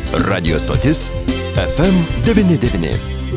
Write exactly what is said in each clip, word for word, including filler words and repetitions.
Radio stotis F M devyni devyni.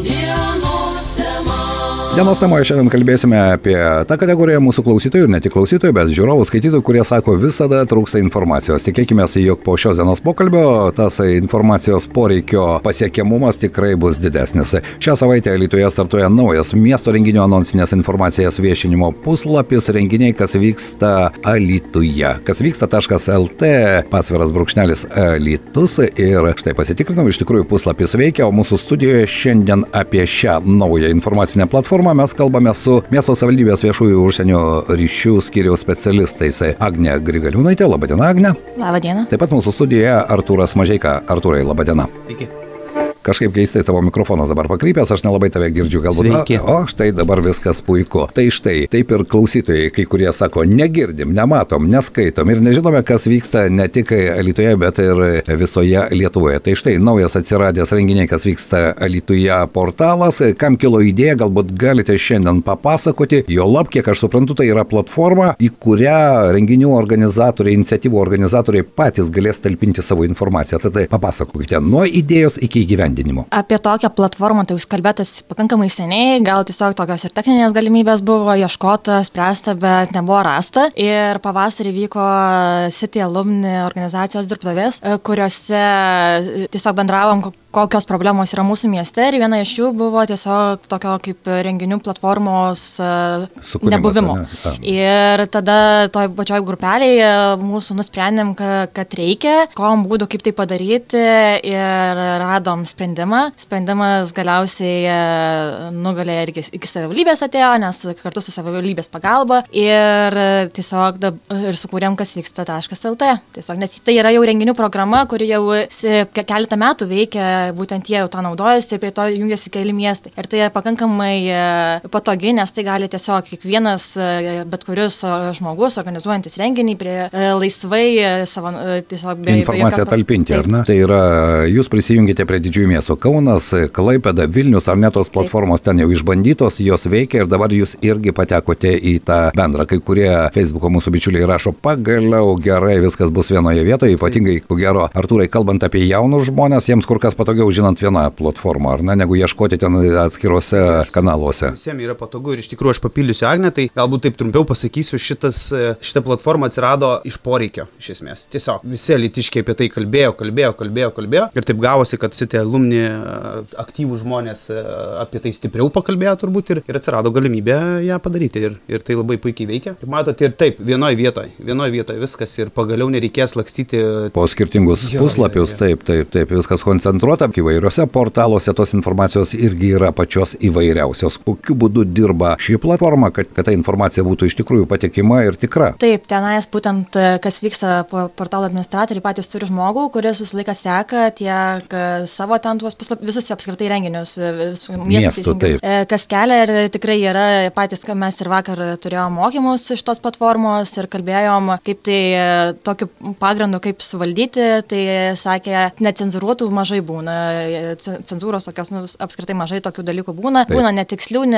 Dienos temoje šiandien kalbėsime apie tą kategoriją mūsų klausytojų ir ne tik klausytojų, bet žiūrovų skaitytojų, kurie sako, visada trūksta informacijos. Tikėkime, jog po šios dienos pokalbio tas informacijos poreikio pasiekiamumas tikrai bus didesnis. Šią savaitę Alytuje startuoja naujas miesto renginių anonsinės informacijas viešinimo puslapis renginiai, kas vyksta Alytuje. Kas vyksta taškas el tė, pasviras brūkšnelis Alytus ir štai pasitikrinau, iš tikrųjų puslapis veikia, o mūsų studijoje šiandien apie šią naują informacinę platformą mes kalbame su miesto savivaldybės viešųjų užsienio ryšių skyriaus specialistais Agnė Grigaliūnaitė. Labadiena, Agnė. Labadiena. Taip pat mūsų studijoje Artūras Mažeika. Artūrai, labadiena. Iki. Kažkaip keistai tavo mikrofonas dabar pakrypęs, aš nelabai tave girdžiu, galbūt. Sveiki. O, štai dabar viskas puiku. Tai štai, taip ir klausytojai, kai kurie sako, negirdim, nematom, neskaitom ir nežinome, kas vyksta ne tik Alytuje, bet ir visoje Lietuvoje. Tai štai, naujas atsiradęs renginiai, kas vyksta Alytuje portalas. Kam kilo idėja, galbūt galite šiandien papasakoti. Jo lab, kiek aš suprantu, tai yra platforma, į kurią renginių organizatoriai, iniciatyvų organizatoriai patys galės talpinti savo informaciją. Tad papasakokite nuo idėjos iki įgyvendinimo. Apie tokią platformą tai jūs kalbėtas pakankamai seniai, gal tiesiog tokios ir techninės galimybės buvo ieškota, spręsta, bet nebuvo rasta. Ir pavasarį vyko City Alumni organizacijos dirbtuvės, kuriuose tiesiog bendravom, kokios problemos yra mūsų mieste ir viena iš jų buvo tiesiog tokio kaip renginių platformos Sukūrimas, nebuvimo. Ne? Ir tada toj pačioj grupelėje mūsų nusprendėm, kad reikia, kom būdų kaip tai padaryti ir radom sprendimą. Sprendimas galiausiai nugalė ir iki savivaldybės atėjo, nes kartu su savivaldybės pagalba ir tiesiog ir sukūrėm, kas vyksta taškas el tė. Tiesiog, nes tai yra jau renginių programa, kuri jau keletą metų veikia, būtent jie jau tą naudojasi ir prie to jungiasi keli miestai. Ir tai pakankamai patogi, nes tai gali tiesiog kiekvienas, bet kuris žmogus organizuojantis renginį prie laisvai savo tiesiog be informaciją talpinti, ar ne? Tai yra, jūs prisijungite prie didžiųjų miestų Kaunas, Klaipėda, Vilnius, ar ne tos platformos Taip. Ten jau išbandytos, jos veikia ir dabar jūs irgi patekote į tą bendrą. Kai kurie Facebooko mūsų bičiuliai rašo, pagaliau gerai, viskas bus vienoje vietoje, ypatingai, ko gero, Artūrai, kalbant apie jaunus žmonės, jiems kur kas patogiau žinant vieną platformą, ar ne, negu ieškoti ten atskiruose kanaluose. Visiems yra patogu ir iš tikrųjų aš papildysiu Agnę, tai galbūt taip trumpiau pasakysiu, šitas, šita platforma atsirado iš poreikio, iš esmės. Tiesiog visi alytiškiai apie tai kalbėjo, kalbėjo, kalbėjo, kalbėjo ir taip gavosi, kad City Alumni aktyvų žmonės apie tai stipriau pakalbėjo turbūt ir, ir atsirado galimybė ją padaryti ir, ir tai labai puikiai veikia. Ir matote, ir taip, vienoje vietoje, vienoje vietoje viskas ir pagaliau nereikės lakstyti po skirtingus jo, puslapius, jo, jo. taip, taip, taip, viskas koncentruota. Įvairiuose portaluose tos informacijos irgi yra pačios įvairiausios. Kokiu būdu dirba ši platforma, kad, kad ta informacija būtų iš tikrųjų patikima ir tikra? Taip, tenais būtent, kas vyksta portalo administratoriai patys turi žmogų, kuris visą laiką seka tiek savo ten tuos puslapius, visus apskritai renginius, miestų, taip. Kas kelia ir tikrai yra patys, mes ir vakar turėjom mokymus iš tos platformos ir kalbėjom, kaip tai tokiu pagrindu, kaip suvaldyti, tai sakė, necenzuruotų mažai būna. Cenzūros tokios, nu, apskritai mažai tokių dalykų būna, Taip. būna netikslių, ne,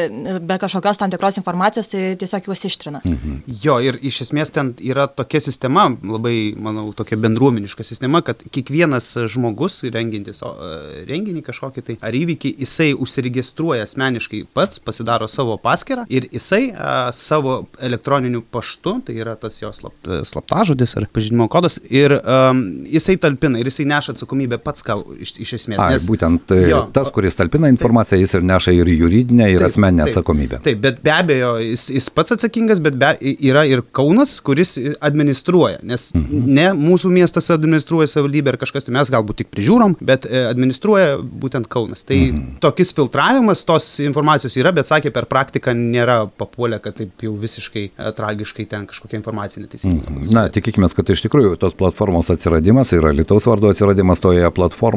be kažkokios tam tikros informacijos, tai tiesiog juos ištrina. Mhm. Jo, ir iš esmės ten yra tokia sistema, labai, manau, tokia bendruomeniška sistema, kad kiekvienas žmogus rengintis o, renginį kažkokį tai ar įvykį, jisai užsiregistruoja asmeniškai pats, pasidaro savo paskyrą ir jisai a, savo elektroniniu paštu, tai yra tas jo slap, slaptažodis ar pažinimo kodas, ir a, jisai talpina ir jisai neša atsakomybę pats ką iš, iš esmės. Ai, nes, būtent jo, tas, kuris talpina informaciją, jis ir neša ir juridinę, ir taip, asmeninę taip, atsakomybę. Taip, bet be abejo, jis, jis pats atsakingas, bet be, yra ir Kaunas, kuris administruoja, nes mhm. ne mūsų miestas administruoja savivaldybė ar kažkas, tai mes galbūt tik prižiūrom, bet administruoja būtent Kaunas. Tai mhm. tokis filtravimas tos informacijos yra, bet sakė, per praktiką nėra papuolę, kad taip jau visiškai tragiškai ten kažkokia informacija neteisinga. Mhm. Na, tikėkime, kad iš tikrųjų tos platformos atsiradimas ir Alytaus vardo atsiradimas toje platformoje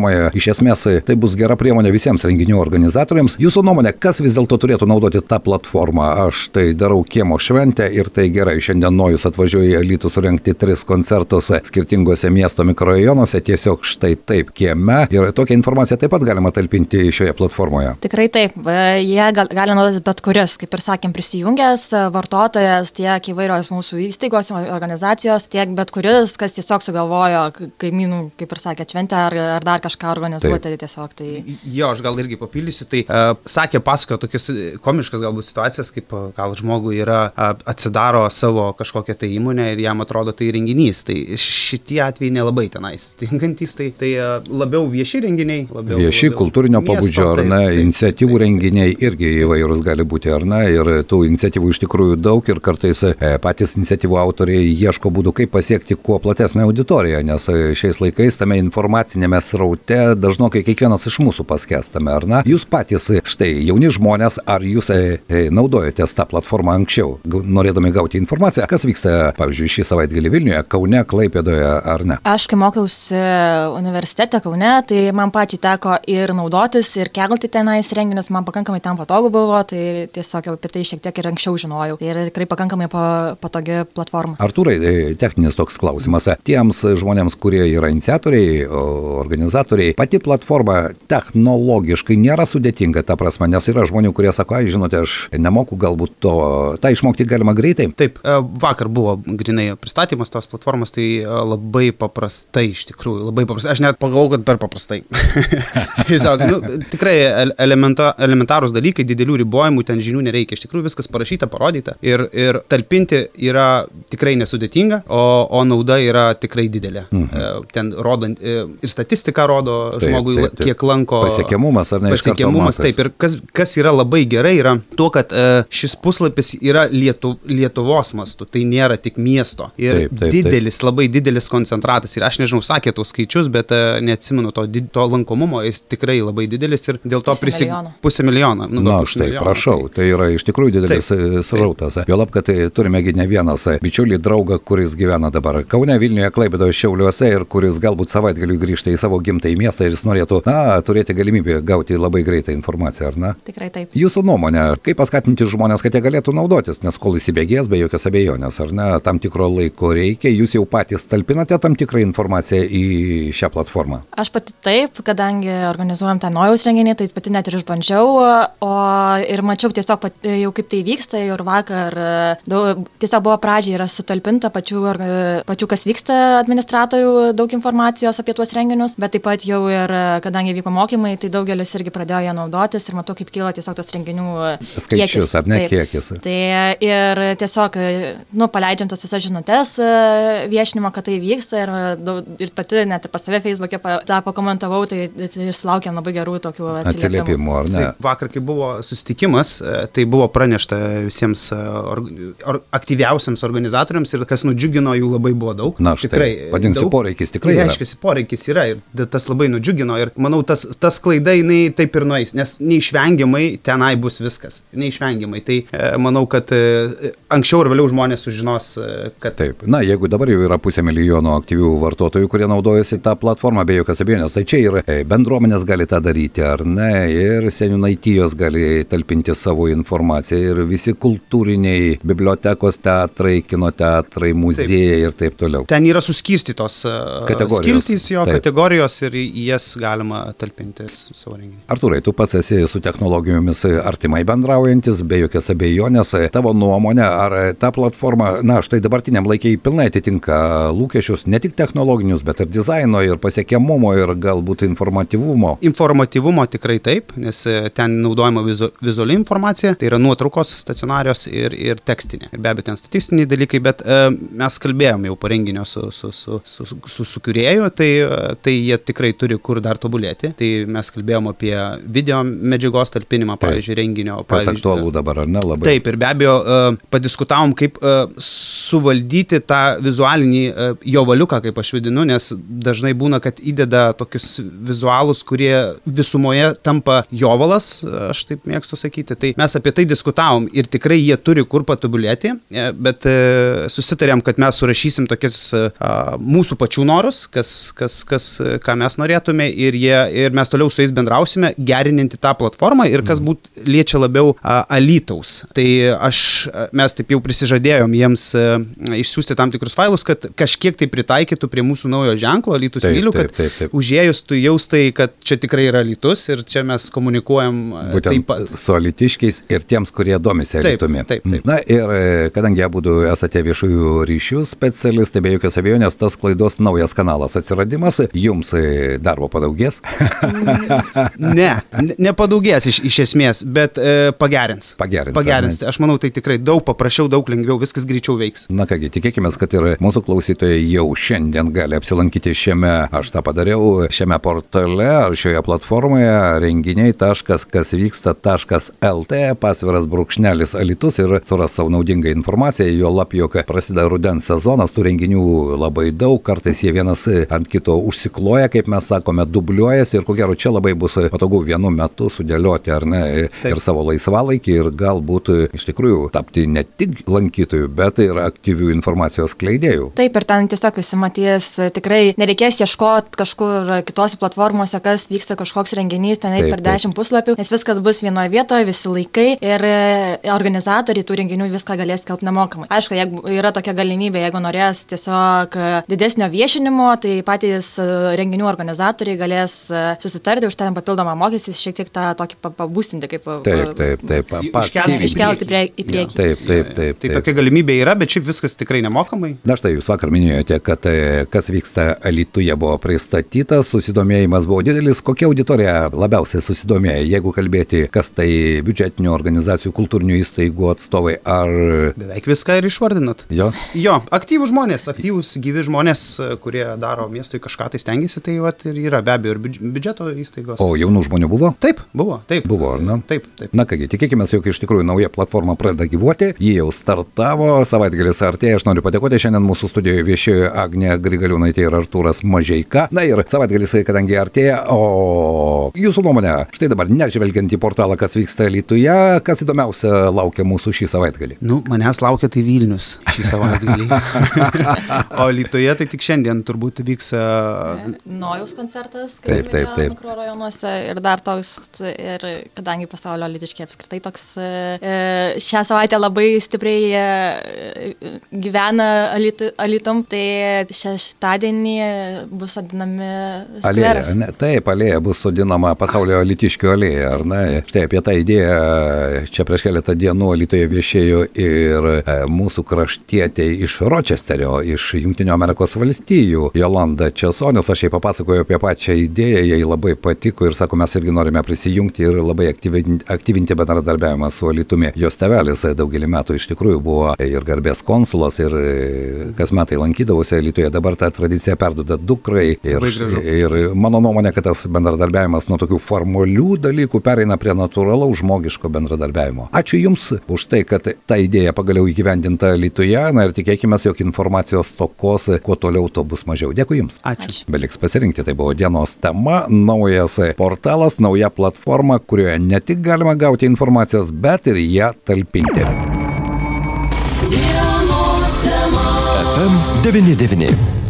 platformoje. Iš esmės, tai bus gera priemonė visiems renginių organizatoriams. Jūsų nuomonė, kas vis dėlto turėtų naudoti tą platformą? Aš tai darau kiemo šventę ir tai gerai. Šiandien Nojus atvažiuoja į Alytų surengti tris koncertus skirtingose miesto mikrorajonuose, tiesiog štai taip kieme. Ir tokią informaciją taip pat galima talpinti šioje platformoje. Tikrai taip. Jie gal, gali naudotis bet kuris, kaip ir sakėm, prisijungęs vartotojas, tiek įvairios mūsų įstaigos, organizacijos, tiek bet kuris, kas tiesiog sugalvojo kaimynų, kaip ir sakė, šventę ar, ar dar kažką organizuoti. Taip. Tiesiog. Tai... Jo, aš gal irgi papildysiu. Tai uh, sakė, pasakojo tokias komiškas galbūt situacijas, kaip uh, gal žmogui yra uh, atsidaro savo kažkokią tai įmonę ir jam atrodo tai renginys. Tai šitie atvejai nelabai tenais tinkantys, tai, tai uh, labiau vieši renginiai. Labiau, vieši, labiau kultūrinio miesto, pobūdžio, ar ne, taip, iniciatyvų taip, renginiai irgi įvairūs gali būti, ar ne, ir tų iniciatyvų iš tikrųjų daug ir kartais e, patys iniciatyvų autoriai ieško būdų, kaip pasiekti kuo platesnę auditoriją, nes e, šiais laikais tame informacinėme sraute dažnokai kiekvienas iš mūsų paskęstame, ar ne? Jūs patys, štai, jauni žmonės, ar jūs e, e, naudojatės tą platformą anksčiau, norėdami gauti informaciją, kas vyksta, pavyzdžiui, šį savaitgalį Vilniuje, Kaune, Klaipėdoje, ar ne? Aš, kai mokiausi universitete Kaune, tai man pačiai teko ir naudotis, ir kelti tenais renginius, man pakankamai ten patogu buvo, tai tiesiog apie tai šiek tiek ir anksčiau žinojau. Tai yra tikrai pakankamai patogi platforma. Artūrai, techninis toks klausimas. Tiems žmonėms, kurie yra iniciatoriai, organizatoriai, pati platforma technologiškai nėra sudėtinga, ta prasme, nes yra žmonių, kurie sako, ai, žinote, aš nemoku galbūt to, tą išmokti galima greitai. Taip, vakar buvo grinai pristatymas tos platformos, tai labai paprastai iš tikrųjų, labai paprastai. Aš net pagalvojau, kad per paprastai. Tiesiog, nu, tikrai elementa, elementarūs dalykai, didelių ribojimų, ten žinių nereikia. Iš tikrųjų viskas parašyta, parodyta ir, ir talpinti yra tikrai nesudėtinga, o, o nauda yra tikrai didelė. Mhm. Ten rodo ir statistika rodo taip, žmogui, taip, taip. Kiek lanko. Pasiekiamumas ar ne? Pasiekiamumas, taip. Ir kas, kas yra labai gerai, yra tuo, kad šis puslapis yra Lietu, Lietuvos mastu, tai nėra tik miesto. Ir taip, taip, didelis, taip. Labai didelis koncentratas. Ir aš nežinau, sakė tų skaičius, bet neatsimenu to, to lankomumo, jis tikrai labai didelis ir dėl to prisig... pusę milijoną. Nu, Na, štai, milijoną, prašau, tai... tai yra iš tikrųjų didelis srautas. Juolab, kad tai turime ne vienas bičiulį draugą, kuris gyvena dabar Kaune, Vilniuje, Klaipėdoje, Šiauliuose ir kuris galbūt savaitgaliui grįžta į savo gimtąjį miestą ir jis norėtų, na, turėti galimybę gauti labai greitą informaciją, ar ne? Tikrai taip. Jūsų nuomonė, kaip paskatinti žmonės, kad jie galėtų naudotis, nes kol įsibėgės, be jokios abejonės, ar ne, tam tikro laiko reikia, jūs jau patys talpinate tam tikrą informaciją į šią platformą? Aš pati taip, kadangi organizuojam tą Nojaus renginį, tai pati net ir išbandžiau, o ir mačiau tiesiog pat, jau kaip tai vyksta, ir vakar daug, tiesiog buvo pradžiai yra sutalpinta pačių, pačių kas vyksta administratorių, daug informacijos apie tuos renginius, bet taip pat jau ir, kadangi vyko mokymai, tai daugelis irgi pradėjo ją naudotis ir matau, kaip kyla tiesiog tas renginių skaičius, kiekis. Ar ne taip. Kiekis. Tai ir tiesiog, nu, paleidžiam tas visas žinutes viešinimo, kad tai vyksta ir, ir pati net pas save Facebook'e tą pakomentavau, tai ir sulaukiam labai gerų tokių atsiliepimų, ar ne? Vakar, kai buvo susitikimas, tai buvo pranešta visiems or, or, aktyviausiams organizatoriams ir kas nudžiugino, jų labai buvo daug. Na, štai, tikrai, vadinasi, poreikis tikrai yra. Reiškiasi, poreikis yra ir tas labai nudžiugino ir manau, tas, tas klaida, jinai taip ir nueis, nes neišvengiamai tenai bus viskas. Neišvengiamai. Tai manau, kad anksčiau ir vėliau žmonės sužinos, kad... Taip, na, jeigu dabar jau yra pusė milijono aktyvių vartotojų, kurie naudojasi tą platformą, be jokios abejonės, tai čia ir bendruomenės gali tą daryti, ar ne, ir seniūnaitijos gali talpinti savo informaciją ir visi kultūriniai bibliotekos, teatrai, kino teatrai, muziejai taip. Ir taip toliau. Ten yra suskirstytos kategorijos, skiltys jo taip. Kategorijos ir į jas galima talpinti savo renginį. Artūrai, tu pats esi su technologijomis artimai bendraujantis, be jokios abejonės. Tavo nuomonė, ar ta platforma, na, štai dabartiniam laikiai pilnai atitinka lūkesčius, ne tik technologinius, bet ir dizaino, ir pasiekiamumo, ir galbūt informatyvumo? Informatyvumo tikrai taip, nes ten naudojama vizu, vizuali informacija, tai yra nuotraukos stacionarios ir, ir tekstinė. Ir be abejo, ten statistiniai dalykai, bet e, mes kalbėjom jau po renginio su, su, su, su, su, su kūrėju, tai, tai jie tikrai turi kur dar tobulėti. Tai mes kalbėjom apie video medžiagos talpinimą, pavyzdžiui, renginio. Kas aktualu dabar, ar ne, labai? Taip, ir be abejo, uh, padiskutavom, kaip uh, suvaldyti tą vizualinį uh, jo valiuką, kaip aš vadinu, nes dažnai būna, kad įdeda tokius vizualus, kurie visumoje tampa jovalas, aš taip mėgstu sakyti. Tai mes apie tai diskutavom ir tikrai jie turi kur patobulėti, bet uh, susitarėm, kad mes surašysim tokias uh, mūsų pačių norus, kas, kas, kas, ką mes mes norėtume ir, jie, ir mes toliau su jais bendrausime, gerininti tą platformą ir kas būt liečia labiau a, Alytaus. Tai aš, mes taip jau prisižadėjom jiems a, išsiųsti tam tikrus failus, kad kažkiek tai pritaikytų prie mūsų naujo ženklo Alytus myliu, kad taip, taip, taip. Užėjus tu jaustai, kad čia tikrai yra Alytus ir čia mes komunikuojam būtent taip pat su alytiškiais ir tiems, kurie domisi Alytumi. Taip, taip, taip. Na ir kadangi abudu esate viešųjų ryšių specialistai, be jokios abejonės tas klaidos naujas kanalas atsiradimas, jums darbo padaugės? Ne, nepadaugės iš, iš esmės, bet e, pagerins. Pagerins. Pagerins. Aš manau, tai tikrai daug paprasčiau, daug lengviau, viskas greičiau veiks. Na kągi, tikėkime, kad ir mūsų klausytojai jau šiandien gali apsilankyti šiame, aš tą padariau, šiame portale ar šioje platformoje renginiai taškas kas vyksta taškas lt, pasviras brūkšnelis Alytus ir suras savo naudingą informaciją, jo lab, jog prasideda rudens sezonas, tų renginių labai daug, kartais jie vienas ant kito užsikloja, kaip mes sakome, dubliuojasi ir ko gero čia labai bus patogu vienu metu sudėlioti, ar ne, taip, ir savo laisvalaikį ir galbūt iš tikrųjų tapti ne tik lankytojų, bet ir aktyvių informacijos skleidėjų. Taip, ir ten tiesiog visi matys, tikrai nereikės ieškoti kažkur kitose platformose, kas vyksta kažkoks renginys, ten eit per dešimt puslapių, nes viskas bus vienoje vietoje, visi laikai ir organizatoriai tų renginių viską galės skelbti nemokamai. Aišku, jeigu yra tokia galimybė, jeigu norės tiesiog didesnio viešinimo, tai patys renginių organizatoriai galės susitarti už ten papildomą mokestį, šiek tiek tą tokį pabūstinti, kaip taip, taip, taip, iškelti prie, į priekį. Taip, taip, taip. Tai tokia galimybė yra, bet šiaip viskas tikrai nemokamai. Na štai, jūs vakar minėjote, kad kas vyksta Alytuje buvo pristatytas, susidomėjimas buvo didelis. Kokia auditorija labiausiai susidomėjo, jeigu kalbėti, kas tai biudžetinių organizacijų, kultūrinių įstaigų atstovai ar... Beveik viską ir išvardinot. Jo? Jo, aktyvūs žmonės, aktyvūs gyvi žmonės, kurie daro miestui kažką tai stengiasi, tai vat ir yra be abejo ir biudžeto įstaigos. O jaunų žmonių buvo? Taip, buvo, taip. Buvo, ar ne? Taip, taip. Na kągi, tikėkime, jog iš tikrųjų nauja platforma pradeda gyvuoti, ji jau startavo, savaitgalis artėja, aš noriu padėkoti, šiandien mūsų studijoje viešėjo Agnė Grigaliūnaitė ir Artūras Mažeika. Na ir savaitgalis, kadangi artėja, o jūsų nuomonė, štai dabar nežvelgiant į portalą, kas vyksta Alytuje, kas įdomiausia laukia mūsų šį savaitgalį? Nu, manęs laukia tai Vilnius šį savaitgalį. O Alytuje tai tik šiandien turbūt vyks Nojaus koncertas, taip, taip, taip. mikrorajonuose ir dar toks, ir kadangi pasaulio alytiškiai apskritai toks šią savaitę labai stipriai gyvena Alytum, tai šeštadienį bus sodinami skveras. Alėja, ne, taip, alėja bus sodinama pasaulio alytiškių alėja, ar ne? Štai apie tą idėją čia prieš keletą dienų Alytuje viešėjo ir mūsų kraštietė iš Ročesterio, iš Jungtinių Amerikos valstijų, Jolanda Česonis. Aš jai papasakoju apie pačią idėją, jai labai patiko ir sako, mes irgi norime prisijungti ir labai aktyvinti, aktyvinti bendradarbiavimą su Alytumi. Jos tėvelis daugelį metų iš tikrųjų buvo ir garbės konsulas ir kas metai lankydavosi Alytuje, dabar tą tradiciją perduoda dukrai ir, ir mano nuomonė, kad tas bendradarbiavimas nuo tokių formalių dalykų pereina prie natūralaus žmogiško bendradarbiavimo. Ačiū Jums už tai, kad ta idėja pagaliau įgyvendinta Alytuje, na ir tikėkime, jog informacijos stokos, kuo toliau, to bus mažiau. Dėkui Jums. Ačiū. Beliks pasirinkti, tai buvo dienos tema, naujas portalas, nauja platforma, kurioje ne tik galima gauti informacijos, bet ir ją talpinti. F M devyni devyni.